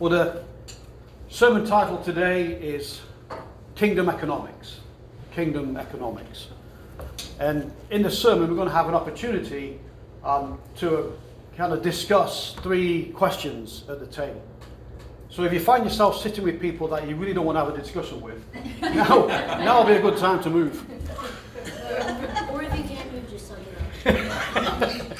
Well, the sermon title today is Kingdom Economics. Kingdom Economics. And in the sermon, we're going to have an opportunity to kind of discuss three questions at the table. So if you find yourself sitting with people that you really don't want to have a discussion with, now will be a good time to move. Or if you can't move, just something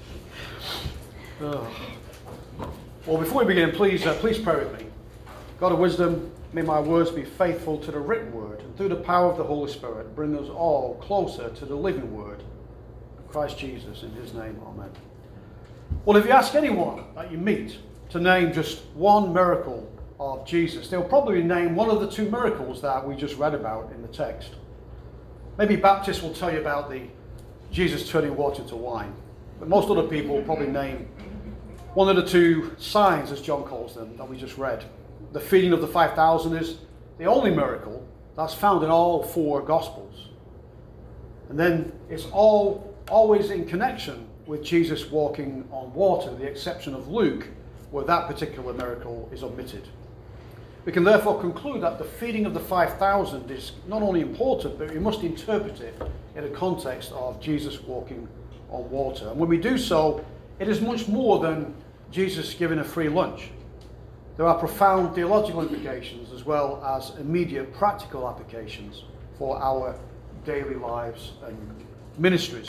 else. Well, before we begin, please pray with me. God of wisdom, may my words be faithful to the written word, and through the power of the Holy Spirit, bring us all closer to the living word, Christ Jesus, in his name, amen. Well, if you ask anyone that you meet to name just one miracle of Jesus, they'll probably name one of the two miracles that we just read about in the text. Maybe Baptists will tell you about the Jesus turning water to wine, but most other people will probably name one of the two signs, as John calls them, that we just read. The feeding of the 5,000 is the only miracle that's found in all four Gospels. And then it's always in connection with Jesus walking on water, with the exception of Luke, where that particular miracle is omitted. We can therefore conclude that the feeding of the 5,000 is not only important, but we must interpret it in the context of Jesus walking on water. And when we do so, it is much more than Jesus giving a free lunch. There are profound theological implications as well as immediate practical applications for our daily lives and ministries.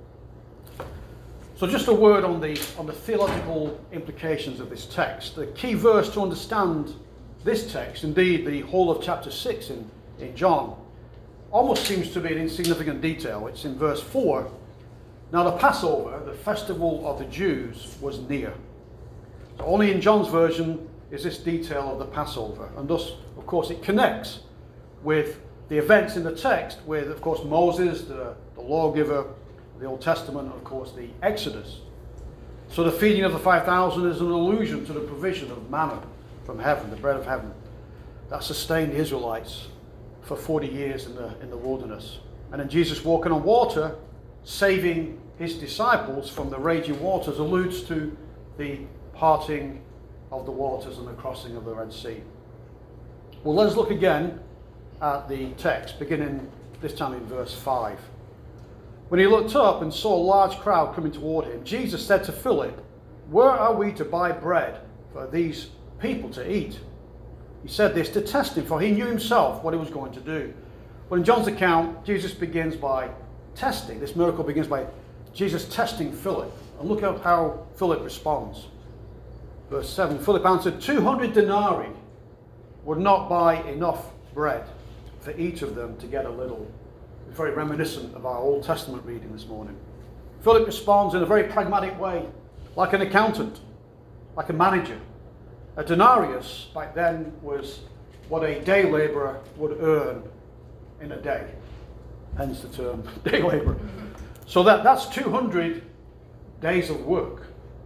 So just a word on the theological implications of this text. The key verse to understand this text, indeed the whole of chapter 6 in John, almost seems to be an insignificant detail. It's in verse 4. Now the Passover, the festival of the Jews, was near. So only in John's version is this detail of the Passover. And thus, of course, it connects with the events in the text with, of course, Moses, the lawgiver, the Old Testament, and, of course, the Exodus. So the feeding of the 5,000 is an allusion to the provision of manna from heaven, the bread of heaven, that sustained the Israelites for 40 years in the wilderness. And then Jesus walking on water, saving his disciples from the raging waters, alludes to the parting of the waters and the crossing of the Red Sea. Well, let's look again at the text, beginning this time in verse 5. When he looked up and saw a large crowd coming toward him, Jesus said to Philip, "Where are we to buy bread for these people to eat?" He said this to test him, for he knew himself what he was going to do. But in John's account, Jesus begins by testing. This miracle begins by Jesus testing Philip. And look at how Philip responds. Verse 7, Philip answered, 200 denarii would not buy enough bread for each of them to get a little. It's very reminiscent of our Old Testament reading this morning. Philip responds in a very pragmatic way, like an accountant, like a manager. A denarius back then was what a day labourer would earn in a day. Hence the term day labourer. So that's 200 days of work.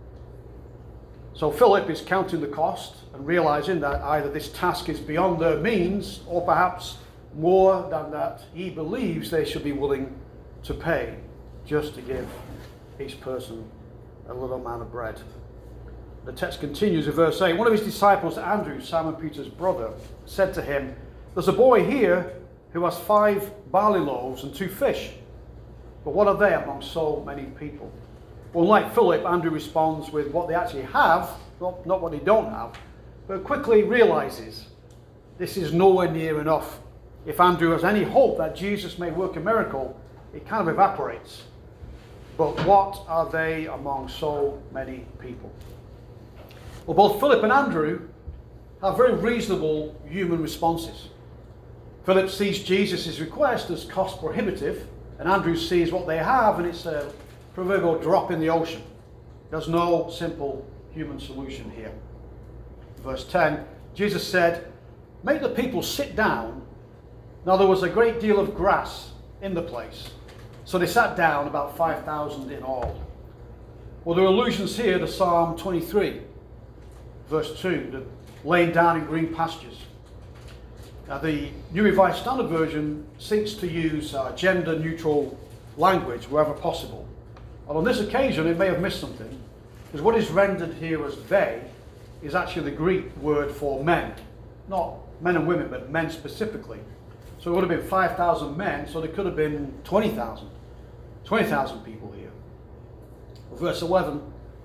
So Philip is counting the cost and realizing that either this task is beyond their means or perhaps more than that he believes they should be willing to pay just to give each person a little amount of bread. The text continues in verse 8. One of his disciples, Andrew, Simon Peter's brother, said to him, "There's a boy here who has 5 barley loaves and 2 fish. But what are they among so many people?" Well, like Philip, Andrew responds with what they actually have, not what they don't have, but quickly realizes this is nowhere near enough. If Andrew has any hope that Jesus may work a miracle, it kind of evaporates. But what are they among so many people? Well, both Philip and Andrew have very reasonable human responses. Philip sees Jesus' request as cost prohibitive, and Andrew sees what they have, and it's a proverbial drop in the ocean. There's no simple human solution here. Verse 10, Jesus said, "Make the people sit down." Now there was a great deal of grass in the place, so they sat down, about 5,000 in all. Well, there are allusions here to Psalm 23, verse 2, the laying down in green pastures. Now the New Revised Standard Version seeks to use gender-neutral language wherever possible. And on this occasion, it may have missed something, because what is rendered here as they is actually the Greek word for men. Not men and women, but men specifically. So it would have been 5,000 men, so there could have been 20,000 people here. Verse 11,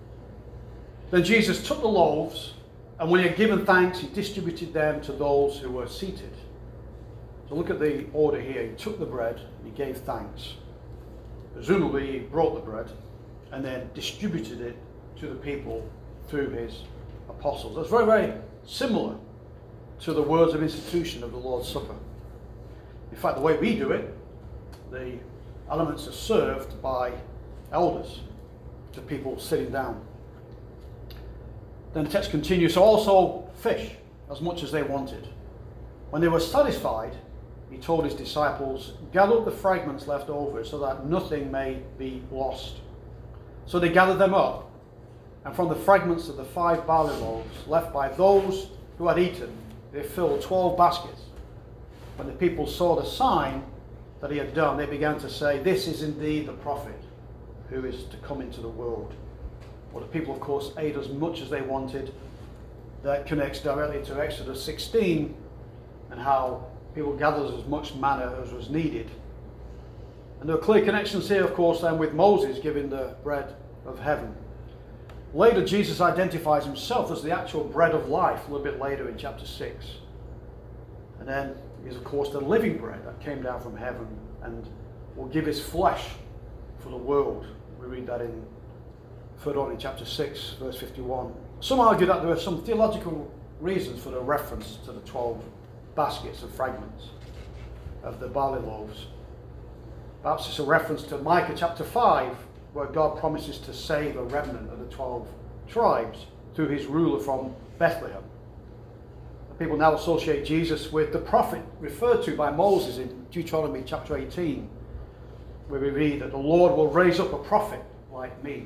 then Jesus took the loaves, and when he had given thanks, he distributed them to those who were seated. So look at the order here. He took the bread, and he gave thanks. Presumably he broke the bread, and then distributed it to the people through his apostles. That's very, very similar to the words of institution of the Lord's Supper. In fact, the way we do it, the elements are served by elders to people sitting down. Then the text continues, so also fish, as much as they wanted. When they were satisfied, he told his disciples, gather up the fragments left over so that nothing may be lost. So they gathered them up, and from the fragments of the 5 barley loaves left by those who had eaten, they filled 12 baskets. When the people saw the sign that he had done, they began to say, this is indeed the prophet who is to come into the world. Well, the people, of course, ate as much as they wanted. That connects directly to Exodus 16 and how people gathered as much manna as was needed. And there are clear connections here, of course, then with Moses giving the bread of heaven. Later, Jesus identifies himself as the actual bread of life, a little bit later in chapter 6. And then is, of course, the living bread that came down from heaven and will give his flesh for the world. We read that further on in chapter 6, verse 51. Some argue that there are some theological reasons for the reference to the 12 baskets and fragments of the barley loaves. Perhaps it's a reference to Micah chapter 5, where God promises to save a remnant of the 12 tribes through his ruler from Bethlehem. People now associate Jesus with the prophet referred to by Moses in Deuteronomy chapter 18, where we read that the Lord will raise up a prophet like me.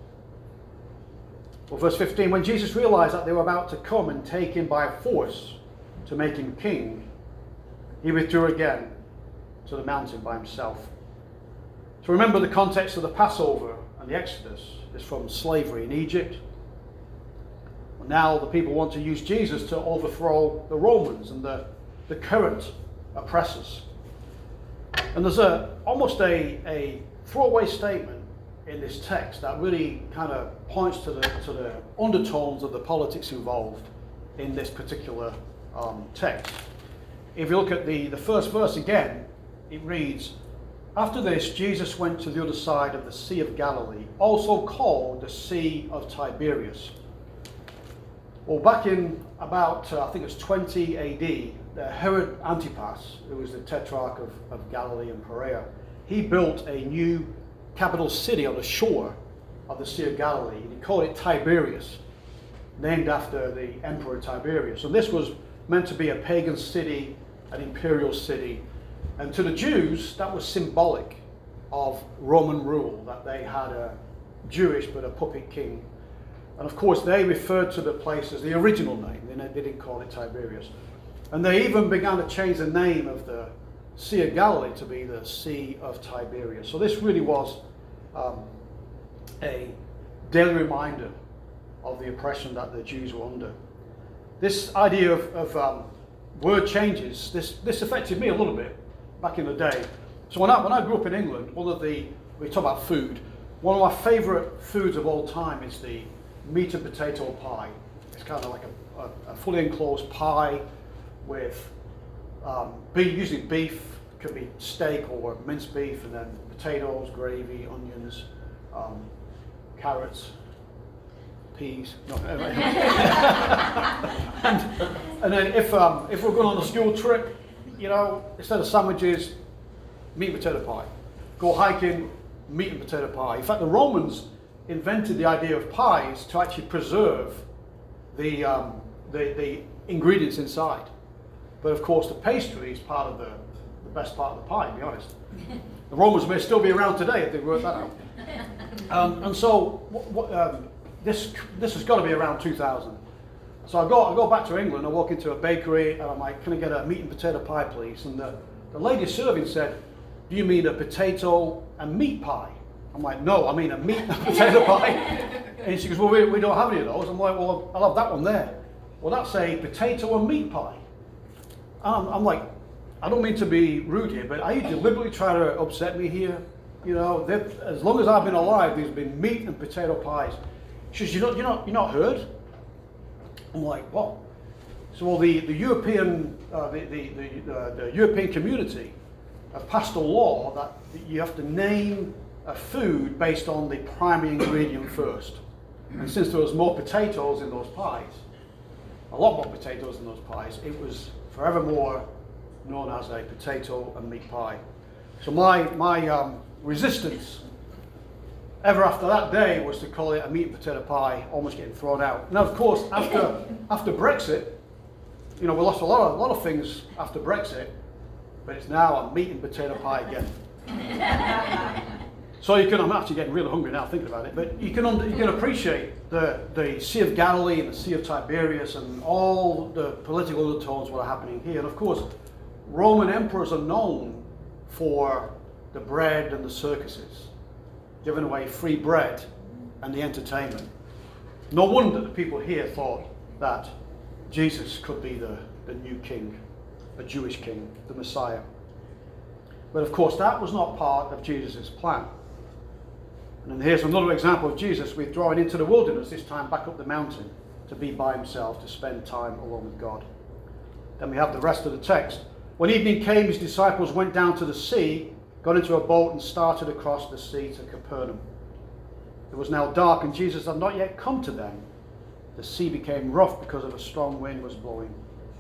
Well, verse 15, when Jesus realized that they were about to come and take him by force to make him king, he withdrew again to the mountain by himself. To remember the context of the Passover and the Exodus is from slavery in Egypt. Now the people want to use Jesus to overthrow the Romans and the current oppressors. And there's almost a throwaway statement in this text that really kind of points to the undertones of the politics involved in this particular text. If you look at the first verse again, it reads, after this, Jesus went to the other side of the Sea of Galilee, also called the Sea of Tiberias. Well, back in about, I think it was 20 AD, Herod Antipas, who was the tetrarch of Galilee and Perea, he built a new capital city on the shore of the Sea of Galilee, and he called it Tiberias, named after the Emperor Tiberius. And this was meant to be a pagan city, an imperial city, and to the Jews, that was symbolic of Roman rule, that they had a Jewish but a puppet king. And of course, they referred to the place as the original name. They didn't call it Tiberias. And they even began to change the name of the Sea of Galilee to be the Sea of Tiberias. So this really was a daily reminder of the oppression that the Jews were under. This idea of word changes, this affected me a little bit back in the day. So when I grew up in England, we talk about food, one of my favourite foods of all time is the meat and potato pie. It's kind of like a fully enclosed pie with usually beef, could be steak or minced beef, and then potatoes, gravy, onions, carrots, peas. No, and then if we're going on a school trip, instead of sandwiches, meat and potato pie. Go hiking, meat and potato pie. In fact, the Romans invented the idea of pies to actually preserve the ingredients inside. But of course, the pastry is part of the best part of the pie, to be honest. The Romans may still be around today if they worked that out. And so this has got to be around 2000. So I go back to England, I walk into a bakery, and I'm like, can I get a meat and potato pie, please? And the lady serving said, do you mean a potato and meat pie? I'm like, no, I mean a meat and potato pie. And she goes, well, we don't have any of those. I'm like, well, I'll have that one there. Well, that's a potato and meat pie. I'm like, I don't mean to be rude here, but are you deliberately trying to upset me here? You know, as long as I've been alive, there's been meat and potato pies. She says, you're not heard? I'm like, what? So, well, the European community have passed a law that you have to name a food based on the primary ingredient first. And since there was more potatoes in those pies, a lot more potatoes in those pies, it was forevermore known as a potato and meat pie. So my resistance ever after that day was to call it a meat and potato pie, almost getting thrown out. Now, of course, after Brexit, we lost a lot of things after Brexit, but it's now a meat and potato pie again. So I'm actually getting really hungry now thinking about it, but you can appreciate the Sea of Galilee and the Sea of Tiberias and all the political undertones that are happening here. And of course, Roman emperors are known for the bread and the circuses, giving away free bread and the entertainment. No wonder the people here thought that Jesus could be the new king, a Jewish king, the Messiah. But of course, that was not part of Jesus' plan. And then here's another example of Jesus withdrawing into the wilderness, this time back up the mountain, to be by himself, to spend time alone with God. Then we have the rest of the text. When evening came, his disciples went down to the sea, got into a boat and started across the sea to Capernaum. It was now dark and Jesus had not yet come to them. The sea became rough because of a strong wind was blowing.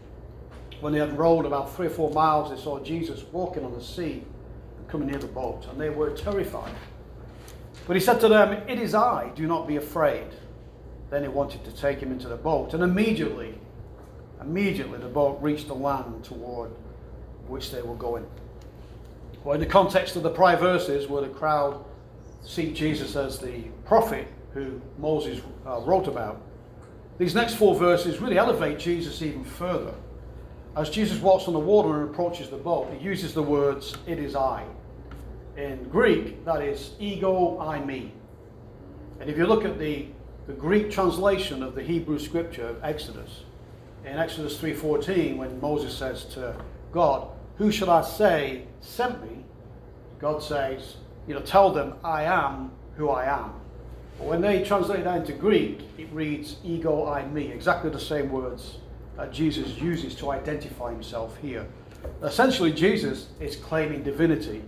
When they had rowed about 3 or 4 miles, they saw Jesus walking on the sea and coming near the boat, and they were terrified. But he said to them, "It is I, do not be afraid." Then he wanted to take him into the boat, and immediately the boat reached the land toward which they were going. Well, in the context of the prior verses, where the crowd see Jesus as the prophet who Moses wrote about, these next 4 verses really elevate Jesus even further. As Jesus walks on the water and approaches the boat, he uses the words, "It is I." In Greek, that is ego eimi. And if you look at the Greek translation of the Hebrew scripture of Exodus, in Exodus 3:14, when Moses says to God, "Who shall I say sent me?" God says, tell them, "I am who I am." But when they translate that into Greek, it reads ego eimi, exactly the same words that Jesus uses to identify himself here. Essentially, Jesus is claiming divinity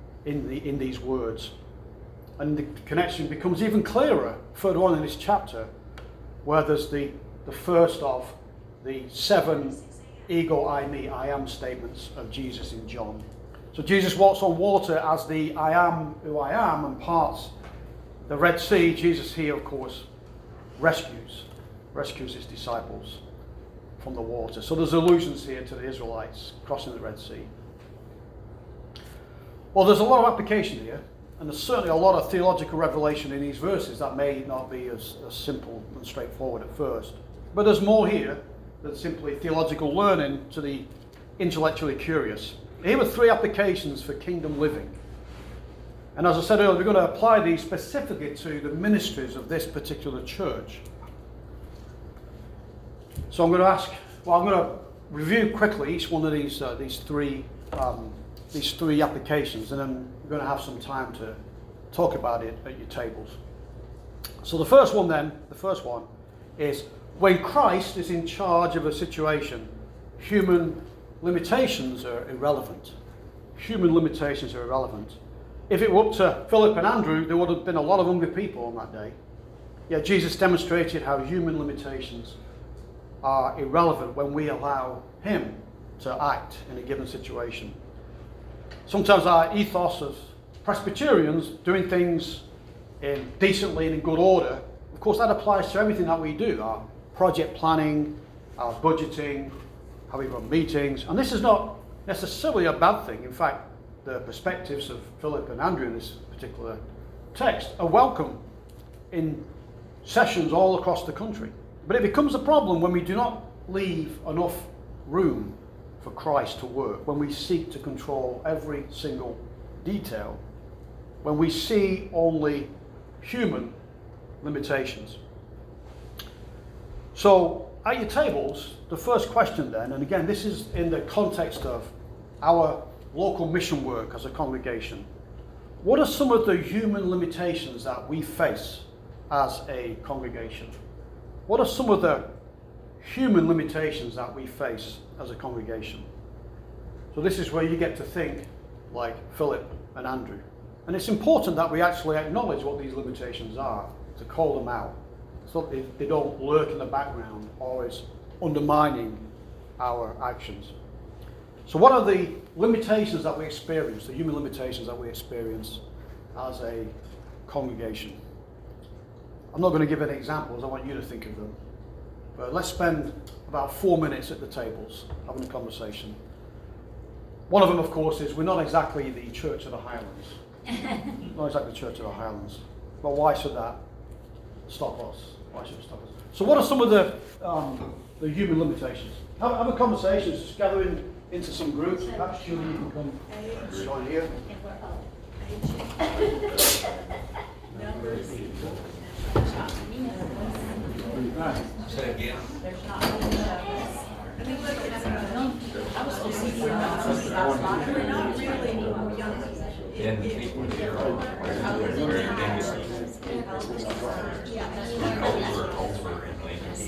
in these words. And the connection becomes even clearer further on in this chapter, where there's the first of the 7 ego eimi, I am statements of Jesus in John. So Jesus walks on water as the I am who I am and parts the Red Sea. Jesus here, of course, rescues his disciples from the water. So there's allusions here to the Israelites crossing the Red Sea. Well, there's a lot of application here, and there's certainly a lot of theological revelation in these verses that may not be as simple and straightforward at first. But there's more here than simply theological learning to the intellectually curious. Here are 3 applications for kingdom living. And as I said earlier, we're going to apply these specifically to the ministries of this particular church. So I'm going to review quickly each one of these three applications, and then we're going to have some time to talk about it at your tables. So the first one is when Christ is in charge of a situation, human limitations are irrelevant. Human limitations are irrelevant. If it were up to Philip and Andrew, there would have been a lot of hungry people on that day. Yet Jesus demonstrated how human limitations are irrelevant when we allow him to act in a given situation. Sometimes our ethos as Presbyterians, doing things decently and in good order, of course that applies to everything that we do, our project planning, our budgeting, how we run meetings. And this is not necessarily a bad thing. In fact, the perspectives of Philip and Andrew in this particular text are welcome in sessions all across the country. But it becomes a problem when we do not leave enough room for Christ to work, when we seek to control every single detail when we see only human limitations. So, at your tables, the first question then, and again, this is in the context of our local mission work as a congregation. What are some of the human limitations that we face as a congregation? What are some of the human limitations that we face as a congregation? So this is where you get to think like Philip and Andrew. And it's important that we actually acknowledge what these limitations are, to call them out, so that they don't lurk in the background, always undermining our actions. So what are the limitations that we experience, the human limitations that we experience as a congregation? I'm not going to give any examples, I want you to think of them. But let's spend about 4 minutes at the tables having a conversation. One of them, of course, is we're not exactly the Church of the Highlands. Not exactly the Church of the Highlands. But why should that stop us? Why should it stop us? So what are some of the human limitations? Have a conversation, just gather into some groups. Perhaps Julie, you can come join here. Say again. And the people here are very over in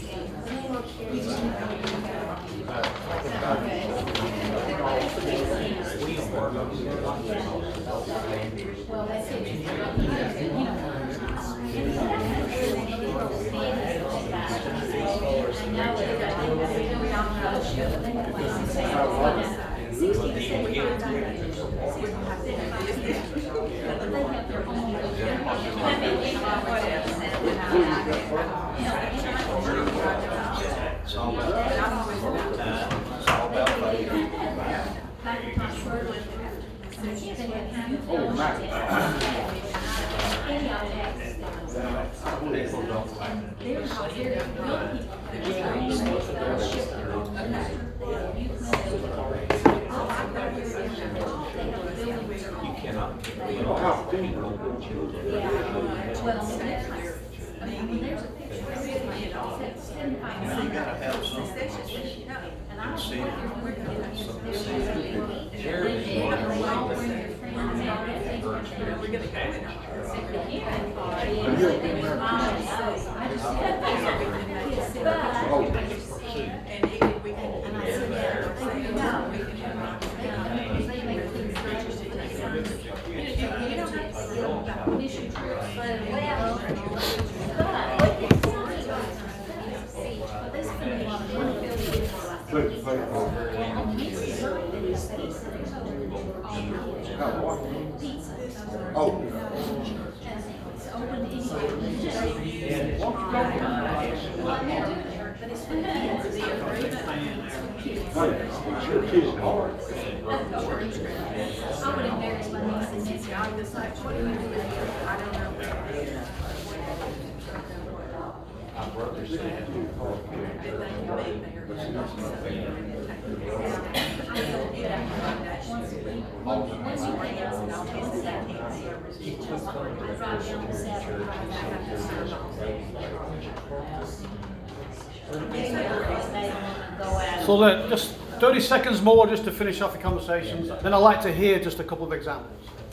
So just 30 seconds more just to finish off the conversations. Then I'd like to hear just a couple of examples.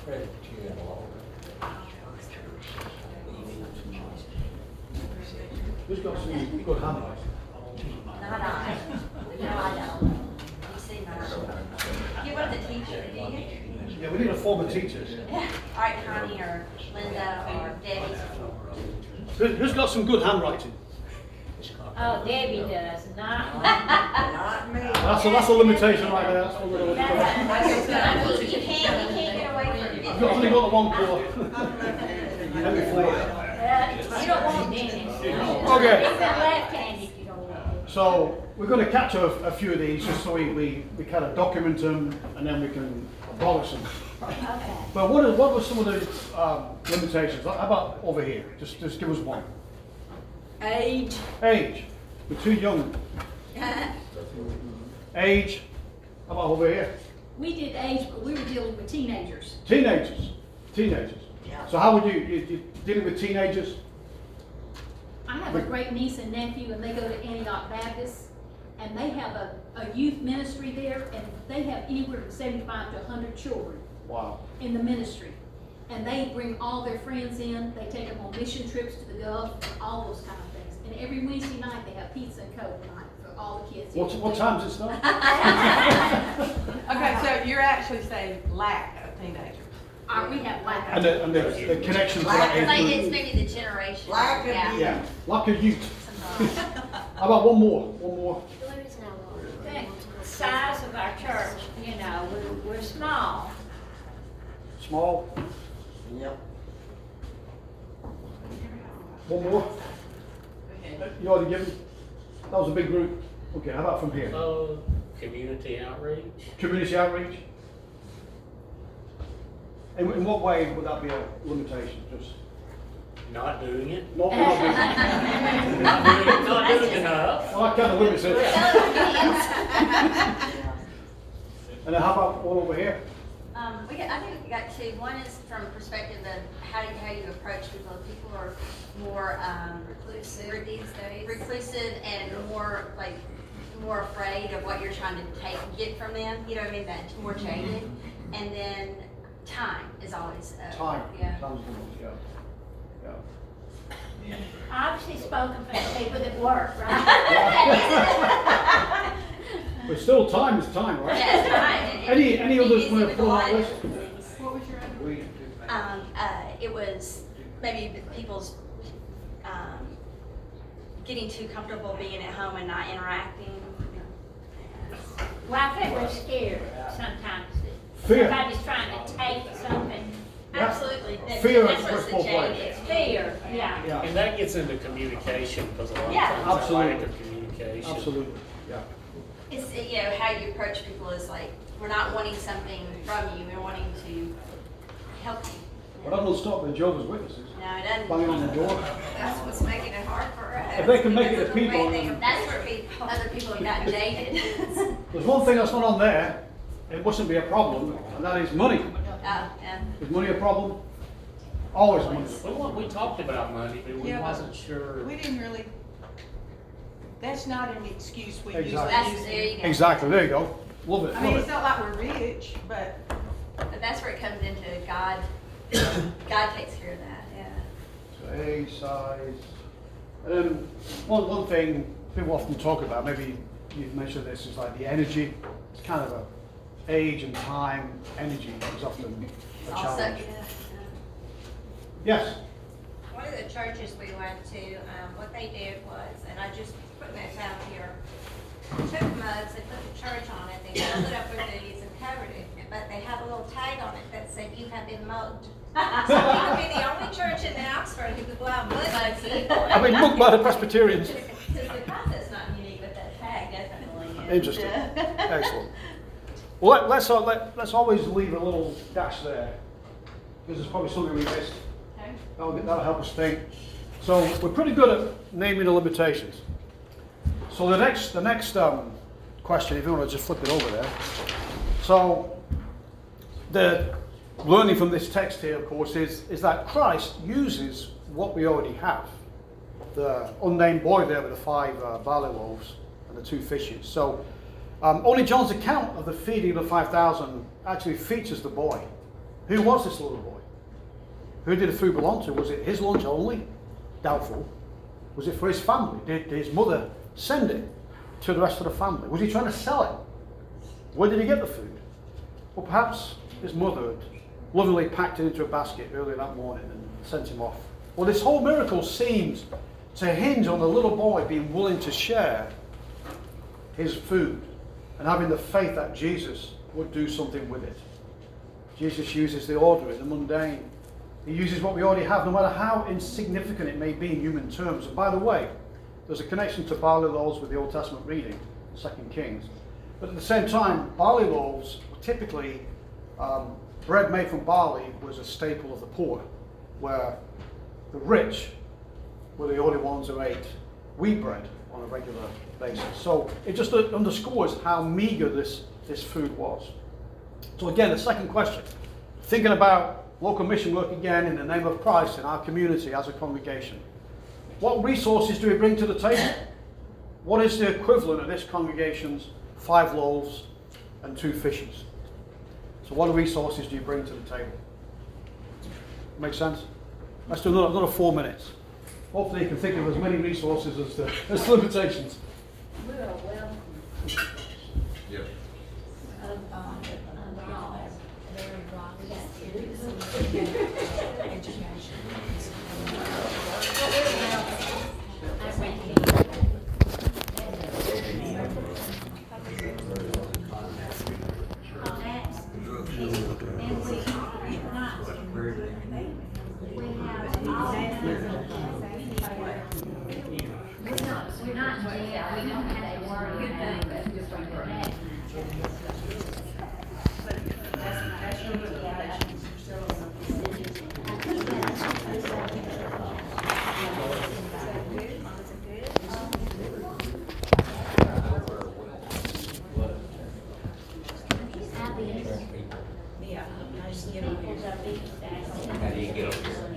Who's got some good handwriting? Not I. No, I don't. You see mine. You want the teacher, do you? Yeah, we need a former teacher. All right, Connie or Linda or Debbie. Who's got some good handwriting? Oh, Debbie does, not. Not me. That's a limitation right there. That's what we're looking for. You can't get away from it. I've only got the one core. Every four. You don't want Dennis. Okay. He's a left-handed, you don't want. So we're going to capture a few of these just so we kind of document them and then we can abolish them. Okay. But what were some of the limitations? How about over here? Just give us one. Age. Age. We're too young. Age. How about over here? We did age, but we were dealing with teenagers. Teenagers. So how would you dealing with teenagers? I have a great niece and nephew, and they go to Antioch Baptist, and they have a youth ministry there, and they have anywhere from 75 to 100 children Wow. in the ministry. And they bring all their friends in, they take them on mission trips to the Gulf, and all those kind of things. And every Wednesday night, they have pizza and Coke night for all the kids. What time does it start? Okay, so you're actually saying lack of teenagers. We have like. And the connection to that It's like, age it's group. maybe the generation. Lack of Yeah. youth. Yeah, lack of youth. Sometimes. How about one more? One more. The only reason I The size of our church, you know, we're small. Small. Yep. One more. You already given? That was a big group. Okay, how about from here? Community outreach. Community outreach. In what way would that be a limitation? Just Not doing it. not Not doing enough. Well, that kind of limits it. And then how about one over here? I think we got two. One is from the perspective of how you approach people. People are more reclusive these days. Reclusive and more afraid of what you're trying to get from them. You know what I mean? That's more jaded. And then time is always Time. Yeah. Time's good, yeah. Yeah. Obviously spoken for the people that work, right? But still, time is time, right? Yeah, it's fine. Any others Easy want to with pull a on lot that of list? different things. What was your other? It was maybe people's getting too comfortable being at home and not interacting. Well, I think we're scared sometimes that Fear. somebody's trying to take something. Yeah. Absolutely. Fear That's is what's the both ways. jaded. It's fear, yeah. Yeah, And that gets into communication, because a lot of Yeah. times that lack Absolutely. of communication. absolutely, yeah. It's, how you approach people is like, we're not wanting something from you, we're wanting to help you. But that will stop the Jehovah's Witnesses No, it doesn't. banging on the door. That's what's making it hard for us. If they can make it Because a of the way people, they- then- That's where other people have gotten jaded. There's one thing that's not on there, it mustn't be a problem, and that is money. Yeah. Is money a problem? Always money. We talked about money, but we Yeah, but wasn't sure. We didn't really, that's not an excuse we usually Exactly. use. There you go. Exactly, there you go. Love it, I mean, love it's it. not like we're rich, but But that's where it comes into God. God takes care of that, yeah. So age, size. One thing people often talk about, maybe you've mentioned this, is like the energy. It's kind of a age and time, energy is often a Also, challenge. yeah. Yes, One of the churches we went to, what they did was, and I just put this out here, took mugs and put the church on it, they filled it up with these and covered it, but they have a little tag on it that said, "You have been mugged." So we would be the only church in Oxford who could go out mugging people. I've been booked by the Presbyterians. Because the concept's not unique, but that tag definitely is. Interesting. Excellent. Well, let's always leave a little dash there, because there's probably something we missed. That'll help us think. So we're pretty good at naming the limitations. So the next question, if you want to just flip it over there. So the learning from this text here, of course, is that Christ uses what we already have. The unnamed boy there with the 5 barley loaves and the 2 fishes. So only John's account of the feeding of the 5,000 actually features the boy. Who was this little boy? Who did the food belong to? Was it his lunch only? Doubtful. Was it for his family? Did his mother send it to the rest of the family? Was he trying to sell it? Where did he get the food? Well, perhaps his mother had lovingly packed it into a basket early that morning and sent him off. Well, this whole miracle seems to hinge on the little boy being willing to share his food and having the faith that Jesus would do something with it. Jesus uses the ordinary, the mundane. He uses what we already have, no matter how insignificant it may be in human terms. And by the way, there's a connection to barley loaves with the Old Testament reading, 2 Kings. But at the same time, barley loaves were typically, bread made from barley was a staple of the poor, where the rich were the only ones who ate wheat bread on a regular basis. So it just underscores how meager this food was. So again, the second question, thinking about local mission work again in the name of Christ in our community as a congregation. What resources do we bring to the table? What is the equivalent of this congregation's 5 loaves and 2 fishes? So what resources do you bring to the table? Make sense? Let's do another 4 minutes. Hopefully you can think of as many resources as the limitations. We're a welcome. Yes. Very broad. We got we're not in jail. We don't have to worry about that. How do you get up here?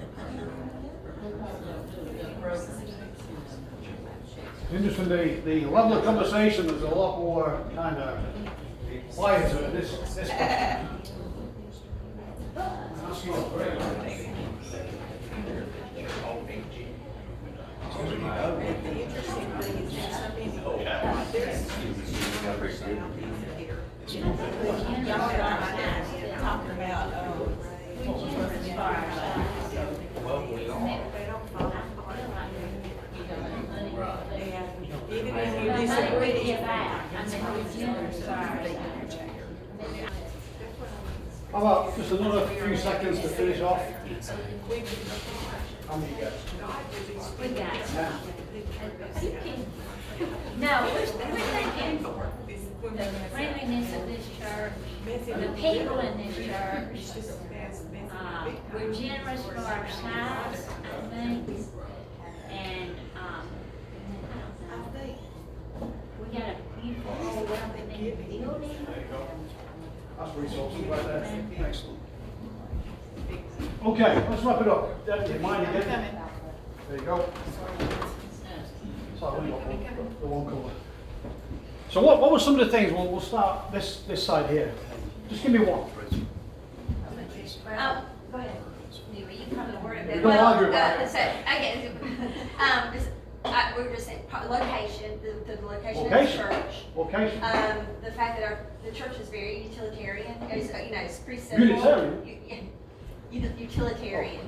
Interesting, the level of conversation is a lot more kind of quieter this question. Talking about, even if you disagree, How about just another few seconds to finish off? How many you got? We got it. Yeah. No, we're thinking the friendliness of this church, the people in this church. We're generous for our size, I think, and we got a beautiful old welcoming building. That's resources right there. Excellent. Okay, let's wrap it up. Deputy, mind again. There you go. Sorry, the one colour. So what were some of the things? We'll start this side here. Just give me one, please. Go ahead. You probably word it better. Don't argue about it. So, I get it. We were just saying, location, the location of the Location. church. Location. The fact that the church is very utilitarian. It's, it's pretty simple. Unitarian. Utilitarian.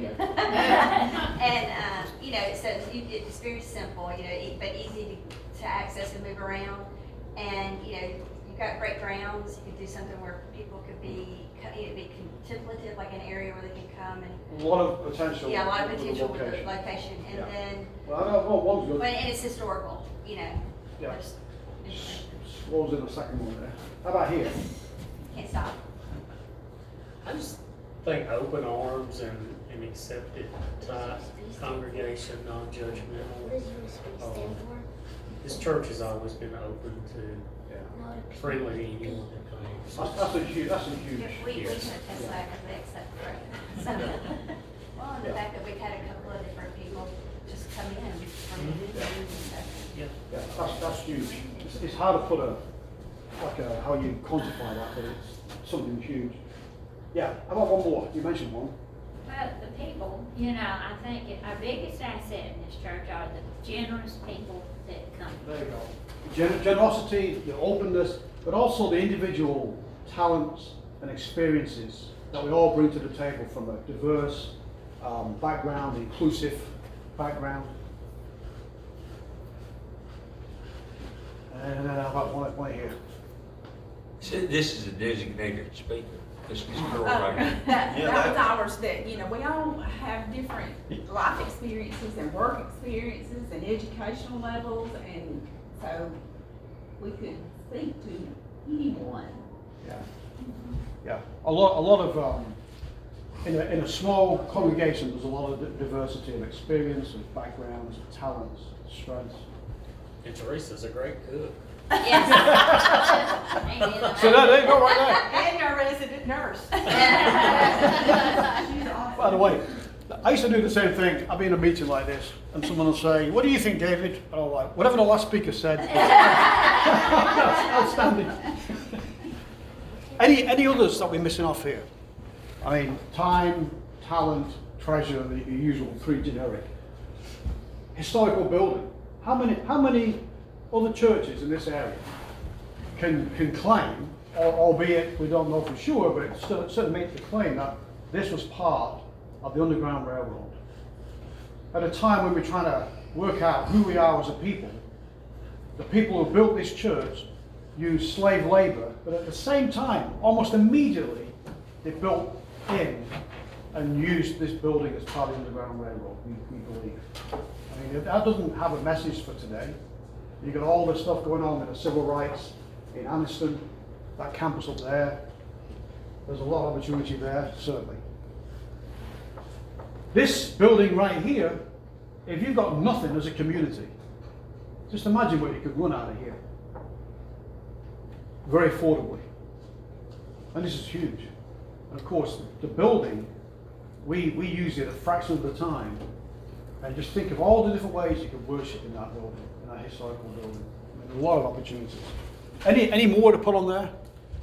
And, so it's very simple, but easy to access and move around. And, you've got great grounds. You could do something where people could be contemplative, like an area where they can come and. A lot of potential. Yeah, a lot of with the potential with the location. And Yeah. then, Well, I know one's good. and it's historical, Yeah. There's- What was in the second one there? How about here? Can't stop. I just think open arms and accepted type congregation, non-judgmental. This church has always been open to freely anyone that comes. That's a huge. We can attest to that because they accept prayer. So, well, and the fact that we've had a couple of different people just come in from. Yeah. Yeah, that's huge. It's hard to put how you quantify that, but it's something huge. Yeah, how about one more? You mentioned one. Well, the people, I think our biggest asset in this church are the generous people that come. There you go. Generosity, the openness, but also the individual talents and experiences that we all bring to the table from a diverse background, inclusive background. And how about one here? So this is a designated speaker. This girl right here. that was ours, that, we all have different life experiences and work experiences and educational levels, and so we could speak to anyone. Yeah. Yeah. A lot of in a small congregation, there's a lot of diversity of experience, of backgrounds, of talents, strengths. And Teresa's a great cook. Yes. So there you go, right there. And your resident nurse. By the way, I used to do the same thing. I'd be in a meeting like this, and someone will say, "What do you think, David?" And I'm like, "Whatever the last speaker said." Outstanding. Any others that we're missing off here? I mean, time, talent, treasure, the usual three generic. Historical building. How many other churches in this area can claim, albeit we don't know for sure, but it certainly makes the claim that this was part of the Underground Railroad. At a time when we're trying to work out who we are as a people, the people who built this church used slave labor, but at the same time, almost immediately, they built in and used this building as part of the Underground Railroad, we believe. I mean, that doesn't have a message for today. You've got all this stuff going on with the civil rights in Anniston, that campus up there. There's a lot of opportunity there, certainly. This building right here, if you've got nothing as a community, just imagine what you could run out of here. Very affordably. And this is huge. And of course, the building, we use it a fraction of the time. And just think of all the different ways you could worship in that building, in that historical building. I mean, a lot of opportunities. Any more to put on there?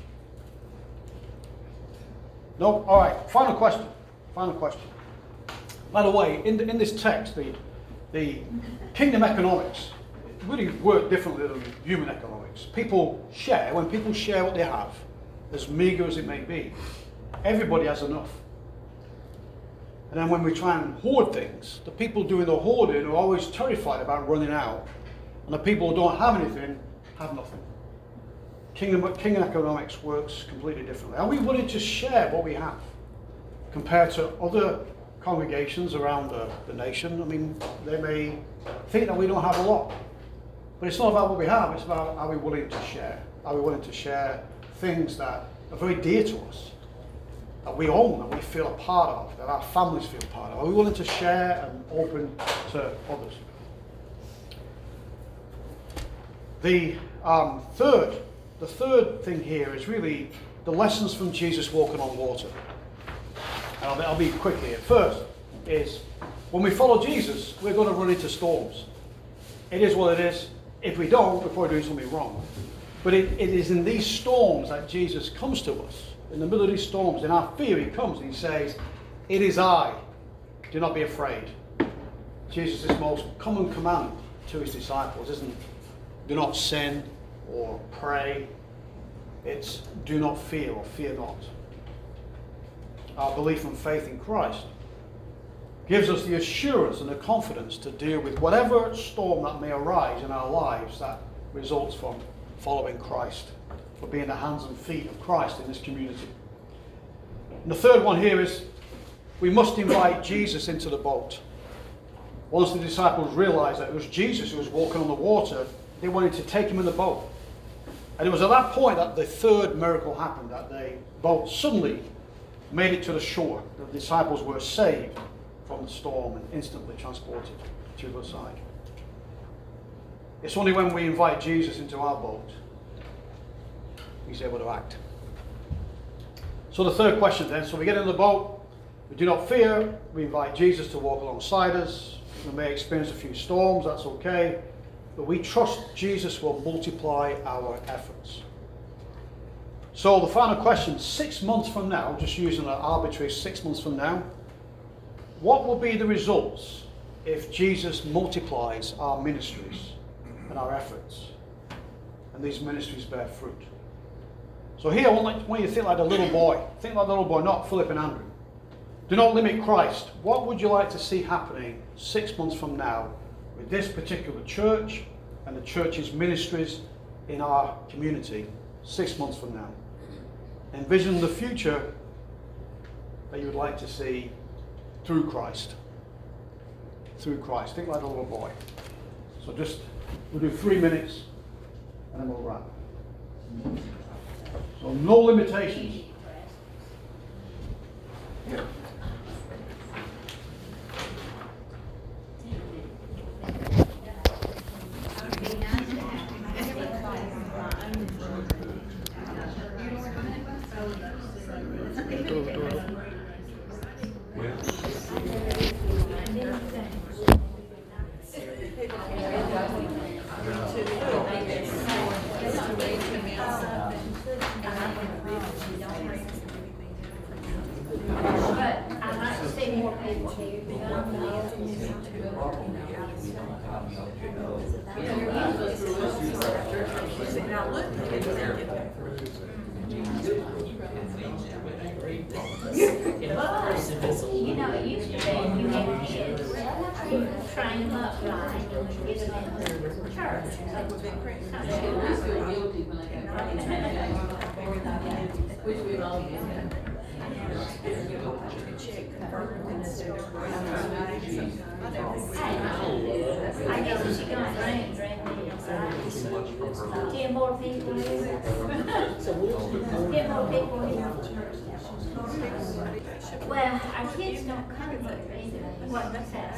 No? All right. Final question. By the way, in this text, the kingdom economics really work differently than human economics. People share. When people share what they have, as meager as it may be, everybody has enough. And then when we try and hoard things, the people doing the hoarding are always terrified about running out. And the people who don't have anything have nothing. Kingdom economics works completely differently. Are we willing to share what we have compared to other congregations around the nation? I mean, they may think that we don't have a lot. But it's not about what we have, it's about are we willing to share? Are we willing to share things that are very dear to us, that we own, that we feel a part of, that our families feel a part of? Are we willing to share and open to others? The third thing here is really the lessons from Jesus walking on water. And I'll be quick here. First is, when we follow Jesus, we're going to run into storms. It is what it is. If we don't, we're probably doing something wrong. But it is in these storms that Jesus comes to us. In the middle of these storms, in our fear, he comes and he says, "It is I. Do not be afraid." Jesus' most common command to his disciples isn't do not sin or pray. It's do not fear or fear not. Our belief and faith in Christ gives us the assurance and the confidence to deal with whatever storm that may arise in our lives that results from following Christ, for being the hands and feet of Christ in this community. And the third one here is we must invite Jesus into the boat. Once the disciples realized that it was Jesus who was walking on the water, they wanted to take him in the boat. And it was at that point that the third miracle happened, that the boat suddenly made it to the shore. The disciples were saved from the storm and instantly transported to the side. It's only when we invite Jesus into our boat he's able to act. So the third question then, so we get in the boat, we do not fear, we invite Jesus to walk alongside us. We may experience a few storms, that's okay, but we trust Jesus will multiply our efforts. So the final question, 6 months from now, just using an arbitrary 6 months from now, what will be the results if Jesus multiplies our ministries and our efforts and these ministries bear fruit? So here I want you to think like the little boy. Think like the little boy, not Philip and Andrew. Do not limit Christ. What would you like to see happening 6 months from now with this particular church and the church's ministries in our community 6 months from now? Envision the future that you would like to see through Christ. Through Christ. Think like a little boy. So we'll do 3 minutes and then we'll wrap. So no limitations. Yeah. people here. You know, it used to be you had kids, you train them up right, and get them in church. Which we've all been. I guess she got friends, right? 10 more people here. 10 more people here. Well, our kids don't come much either. What, what's that?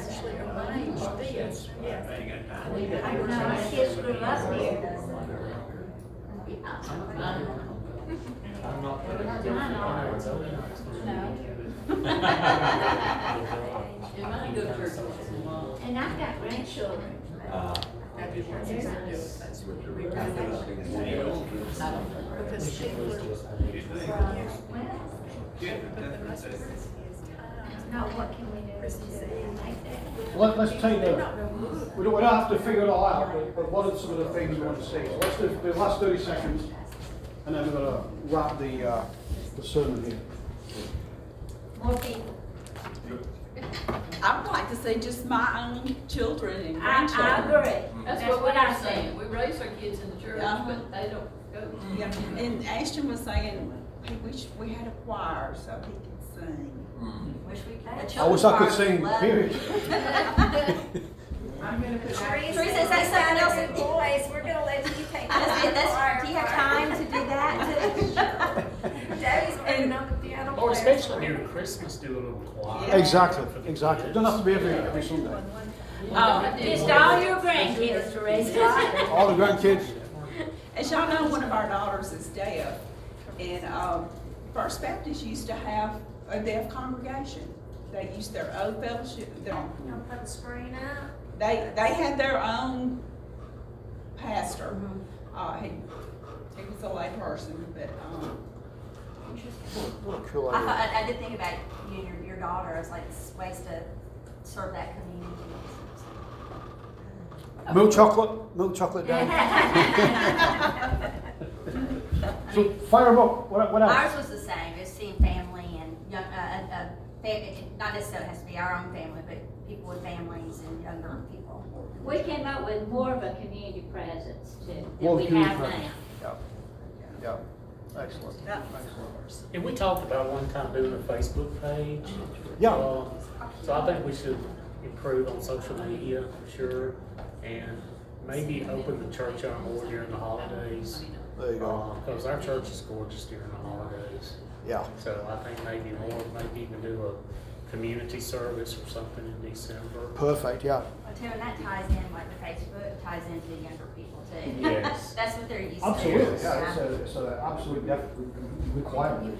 I don't know, our kids grew up here. I'm not. And I've got grandchildren. No, what can we do? Let's take we don't have to figure it all out, but what are some of the things we want to see? So let's do the last 30 seconds, and then we're going to wrap the sermon here. More people. I would like to see just my own children and I grandchildren. agree. That's what I'm saying. We raise our kids in the church, Yeah. but they don't go. Yeah, and Ashton was saying he wished we had a choir so he could sing. Wish we could. I wish I could sing, period. Teresa, is that someone else's boys? We're gonna let you take that. Do you have time to do that? Debbie's bringing up the piano Or player. especially during Christmas, do a little choir. Exactly. It doesn't have to be every Sunday. Just all your grandkids, Teresa. All the grandkids. As y'all know, one of our daughters is deaf, and First Baptist used to have a deaf congregation. They used their own fellowship. You'll put the screen up. They had their own pastor. He was a lay person, but What a cool I thought, idea. I did think about you and your daughter as like ways to serve that community. Milk chocolate down. So fire them up. What else? Ours was the same. It was seeing family and young, not necessarily has to be our own family, but people with families and younger people. We came up with more of a community presence too, More than we community have presence. now. Yeah. Excellent. Excellent. And we talked about one time doing a Facebook page. Yeah. So I think we should improve on social media, for sure, and maybe open the church up more during the holidays. There you go. Because our church is gorgeous during the holidays. Yeah. So I think maybe even do a community service or something in December. Perfect. Yeah. Well, too, and that ties in, like the Facebook ties into younger people too. Yes. That's what they're used Absolutely. to. Yeah. It's an absolute requirement.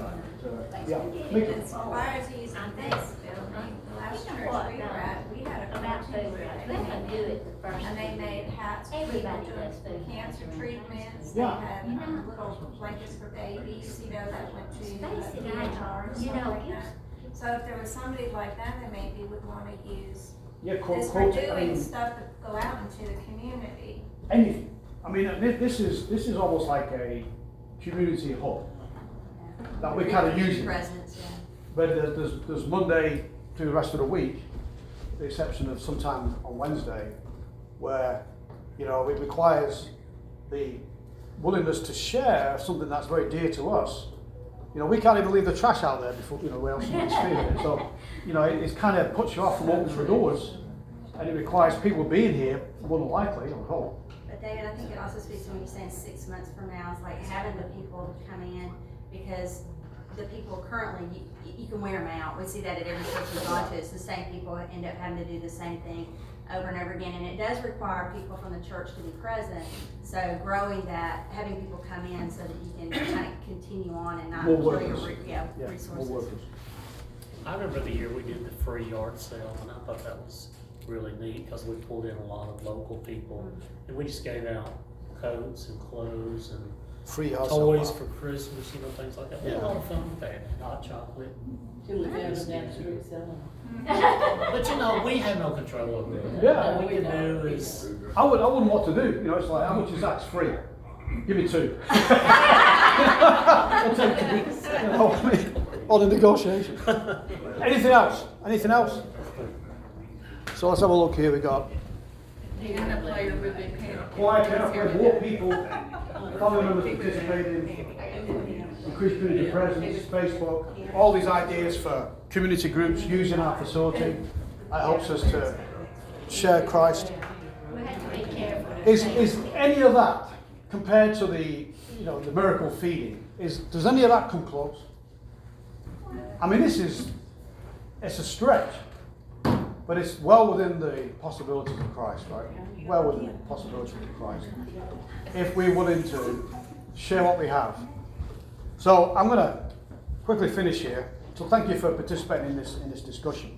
Yeah. Make it. Ours used in this building, the last church we were at, we had a About food, community we have to do it the first. and they made hats for people Everybody does doing food. cancer treatments. They Yeah. had little blankets for babies, that went to Space it EHR and you stuff know, like that. So if there was somebody like that, they maybe would want to use Yeah. this for doing stuff to go out into the community. Anything. I mean, this is almost like a community hub that we're kind of using. Presence, yeah. But there's Monday through the rest of the week, the exception of sometime on Wednesday, where, you know, it requires the willingness to share something that's very dear to us. You know, we can't even leave the trash out there before, you know, where else someone's feeling it. So, you know, it kind of puts you off from opening the doors, and it requires people being here, more than likely, I would hope. But David, I think it also speaks to when you're saying 6 months from now, it's like having the people come in, because the people currently, you can wear them out. We see that at every church we've gone to. It's the same people that end up having to do the same thing over and over again. And it does require people from the church to be present. So growing that, having people come in so that you can kind of continue on and not More kill your workers. resources. More workers. I remember the year we did the free yard sale, and I thought that was really neat because we pulled in a lot of local people, and we just gave out coats and clothes and Free house. toys for Christmas, things like that. We had a Yeah. lot of fun with that, and hot chocolate. Till we found them down the street selling. But we have no control over it. Yeah. All we can do is, I wouldn't know what to do. It's like, how much is that? It's free. Give me 2. I'll take 2. On a negotiation. Anything else? Anything else? So let's have a look here. We got quiet, more people, family members participating, increased community presence, Facebook, all these ideas for community groups using our facility. That helps us to share Christ. We have to be careful. Is any of that compared to the miracle feeding? Does any of that come close? I mean, it's a stretch, but it's well within the possibilities of Christ, right? Well within the possibilities of Christ. If we're willing to share what we have. So I'm going to quickly finish here. So thank you for participating in this discussion.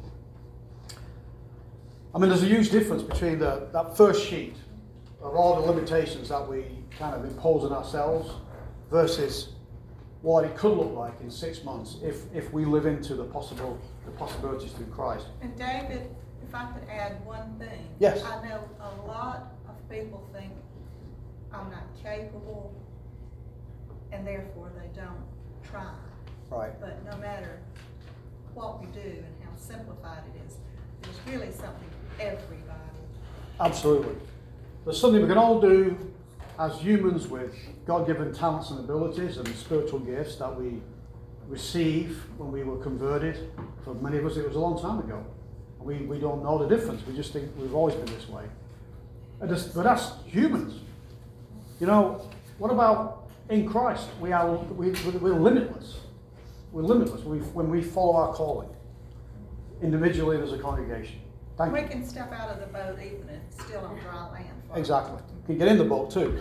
I mean, there's a huge difference between that first sheet of all the limitations that we kind of impose on ourselves versus what it could look like in 6 months if we live into the possibilities through Christ. And David, if I could add one thing. Yes. I know a lot of people think I'm not capable and therefore they don't try. Right. But no matter what we do and how simplified it is, there's really something for everybody. Absolutely. There's something we can all do as humans with God-given talents and abilities and spiritual gifts that we receive when we were converted. For many of us, it was a long time ago. We don't know the difference. We just think we've always been this way. But that's humans. What about in Christ? We're limitless. We're limitless when we follow our calling, individually and as a congregation. Thank you. We can step out of the boat even if it's still on dry land. Exactly. You can get in the boat too.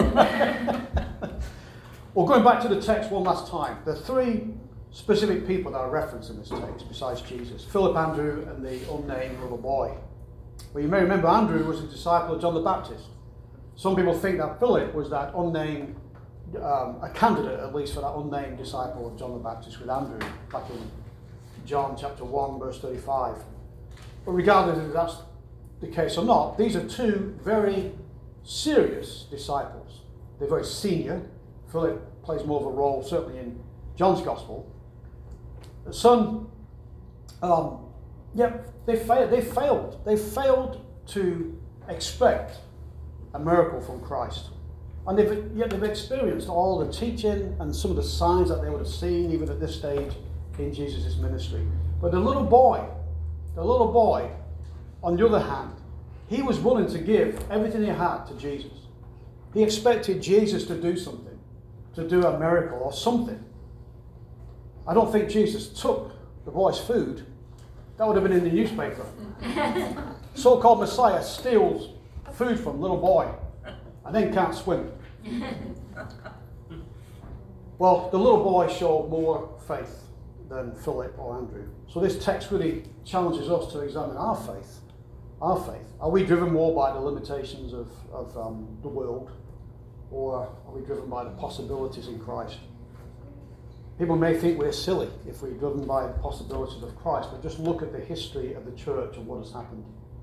Well, going back to the text one last time, there are 3 specific people that are referenced in this text besides Jesus: Philip, Andrew, and the unnamed little boy. Well, you may remember Andrew was a disciple of John the Baptist. Some people think that Philip was that unnamed, a candidate at least for that unnamed disciple of John the Baptist with Andrew, back in John chapter 1, verse 35. But regardless if that's the case or not, these are 2 very serious disciples. They're very senior. Philip plays more of a role, certainly in John's Gospel. The son, they failed. They failed to expect a miracle from Christ. And they've experienced all the teaching and some of the signs that they would have seen even at this stage in Jesus' ministry. But the little boy, on the other hand, he was willing to give everything he had to Jesus. He expected Jesus to do something, to do a miracle or something. I don't think Jesus took the boy's food. That would have been in the newspaper. So-called Messiah steals food from little boy and then can't swim. Well, the little boy showed more faith than Philip or Andrew. So this text really challenges us to examine our faith. Our faith. Are we driven more by the limitations of the world, or are we driven by the possibilities in Christ? People may think we're silly if we're driven by the possibilities of Christ, but just look at the history of the church and what has happened.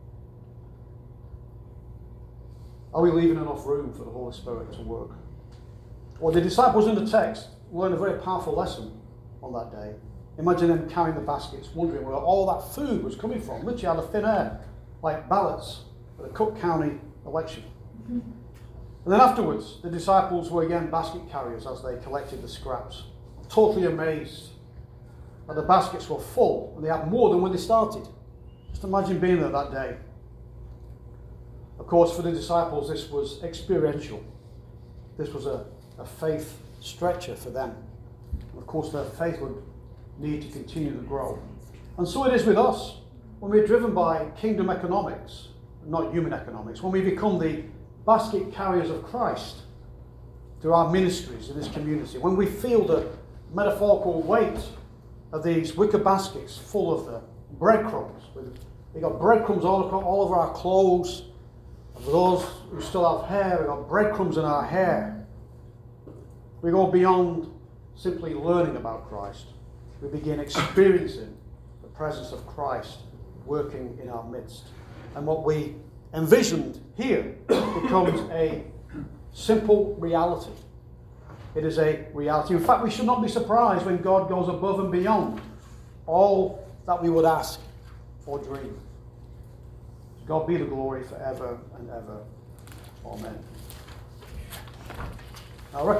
Are we leaving enough room for the Holy Spirit to work? Well, the disciples in the text learned a very powerful lesson on that day. Imagine them carrying the baskets, wondering where all that food was coming from, literally out of thin air, like ballots for the Cook County election. And then afterwards, the disciples were again basket carriers as they collected the scraps, totally amazed that the baskets were full and they had more than when they started. Just imagine being there that day. Of course, for the disciples, this was experiential. This was a faith stretcher for them. And of course, their faith would need to continue to grow. And so it is with us. When we're driven by kingdom economics, not human economics, when we become the basket carriers of Christ through our ministries in this community, when we feel the metaphorical weight of these wicker baskets full of the breadcrumbs, we've got breadcrumbs all over our clothes, For those who still have hair, we've got breadcrumbs in our hair. We go beyond simply learning about Christ. We begin experiencing the presence of Christ working in our midst. And what we envisioned here becomes a simple reality. It is a reality. In fact, we should not be surprised when God goes above and beyond all that we would ask or dream. To God be the glory forever and ever. Amen. Now,